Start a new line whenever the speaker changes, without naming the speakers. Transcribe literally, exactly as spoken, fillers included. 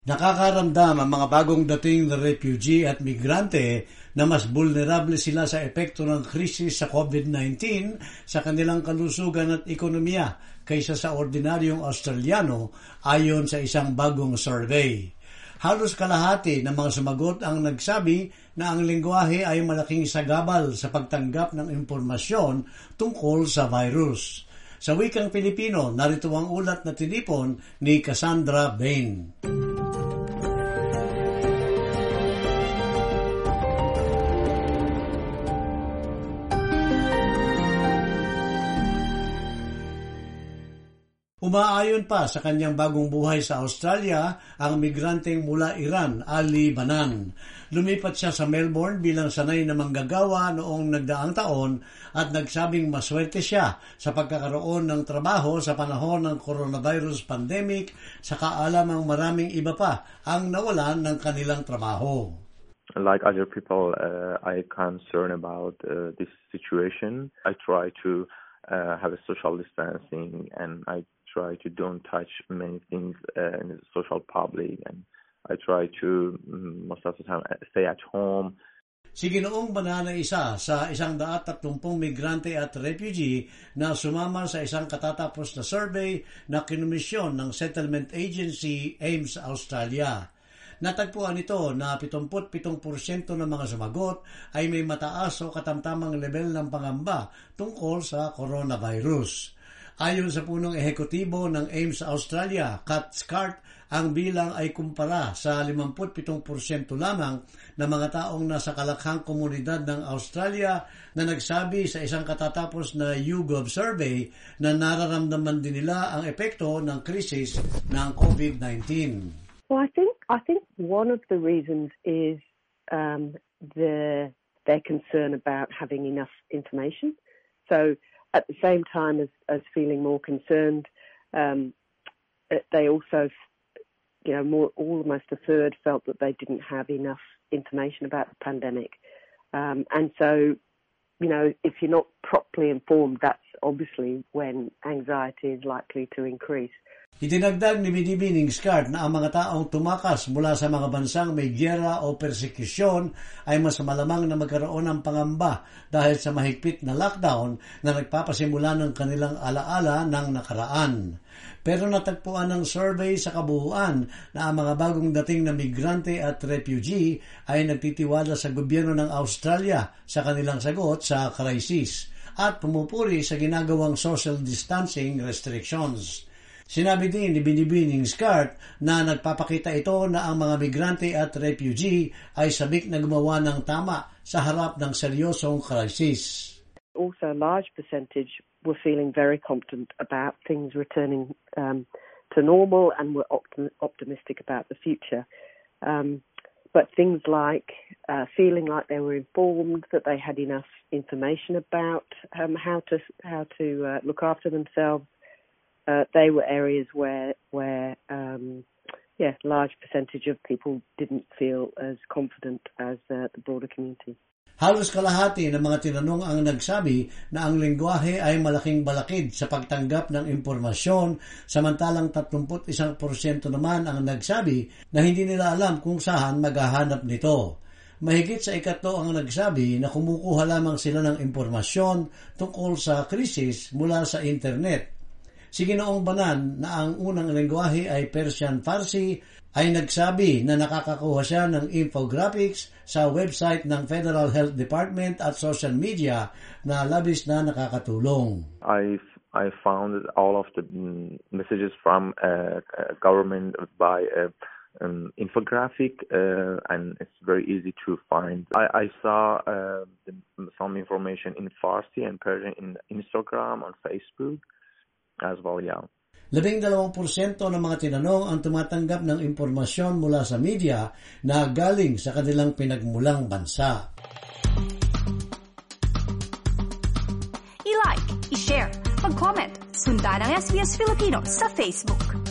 Nakakaramdam ang mga bagong dating na refugee at migrante na mas vulnerable sila sa epekto ng krisis sa COVID nineteen sa kanilang kalusugan at ekonomiya kaysa sa ordinaryong Australiano ayon sa isang bagong survey. Halos kalahati ng mga sumagot ang nagsabi na ang lengguwahe ay malaking sagabal sa pagtanggap ng impormasyon tungkol sa virus. Sa wikang Pilipino, narito ang ulat na tinipon ni Cassandra Bain. Umaayon pa sa kanyang bagong buhay sa Australia ang migranteng mula Iran, Ali Banan. Lumipat siya sa Melbourne bilang sanay na manggagawa noong nagdaang taon at nagsabing maswerte siya sa pagkakaroon ng trabaho sa panahon ng coronavirus pandemic, saka alam ang maraming iba pa ang nawalan ng kanilang trabaho.
Like other people, uh, I concerned about uh, this situation. I try to uh, have a social distancing and I try to don't touch many things uh, in the social public, and I try to um, most of the time stay at home.
Si Ginoong Banan ay isa sa isang daat tatlumpung migrante at refugee na sumama sa isang katatapos na survey na kinomisyon ng Settlement Agency AIMS Australia. Natagpuan ito na seventy-seven percent ng mga sumagot ay may mataas o katamtamang level ng pangamba tungkol sa coronavirus. Ayon sa punong ehekutibo ng AIMS Australia, Kat Scart, ang bilang ay kumpara sa fifty-seven percent lamang na mga taong nasa kalakhang komunidad ng Australia na nagsabi sa isang katatapos na YouGov survey na nararamdaman din nila ang epekto ng krisis ng COVID nineteen.
Well, I think I think one of the reasons is um, the their concern about having enough information. So at the same time as, as feeling more concerned, um, they also, you know, more almost a third felt that they didn't have enough information about the pandemic. Um, and so, you know, if you're not properly informed, that's obviously when anxiety is likely to increase.
Itinagdag ni Binibining Scart na ang mga taong tumakas mula sa mga bansang may gyera o persekisyon ay mas malamang na magkaroon ng pangamba dahil sa mahigpit na lockdown na nagpapasimula ng kanilang alaala ng nakaraan. Pero natagpuan ng survey sa kabuuan na ang mga bagong dating na migrante at refugee ay nagtitiwala sa gobyerno ng Australia sa kanilang sagot sa krisis at pumupuri sa ginagawang social distancing restrictions. Sinabi din ni Binibining Scart na nagpapakita ito na ang mga migrante at refugee ay sabik na gumawa ng tama sa harap ng seryosong krisis.
Also, a large percentage were feeling very confident about things returning um, to normal and were optim- optimistic about the future. Um, but things like uh, feeling like they were informed, that they had enough information about um, how to how to uh, look after themselves. Uh, they were areas where, where um, yeah, large percentage of people didn't feel as confident as uh, the broader community.
Halos kalahati ng mga tinanong ang nagsabi na ang lengguwahe ay malaking balakid sa pagtanggap ng impormasyon, samantalang thirty-one percent naman ang nagsabi na hindi nila alam kung saan maghahanap nito. Mahigit sa ikatlo ang nagsabi na kumukuha lamang sila ng impormasyon tungkol sa krisis mula sa internet. Si Ginoong Banan na ang unang lengguwahe ay Persian Farsi ay nagsabi na nakakakuha siya ng infographics sa website ng Federal Health Department at social media na labis na nakakatulong.
I I found all of the messages from uh, government by uh, um, infographic uh, and it's very easy to find. I, I saw uh, some information in Farsi and Persian in Instagram, on Facebook. As well, yeah.
Labing dalawang porsyento ng mga tinanong ang tumatanggap ng impormasyon mula sa media na galing sa kanilang pinagmulang bansa.
I-like, i-share, mag-comment, sundan ang S B S Filipino sa Facebook.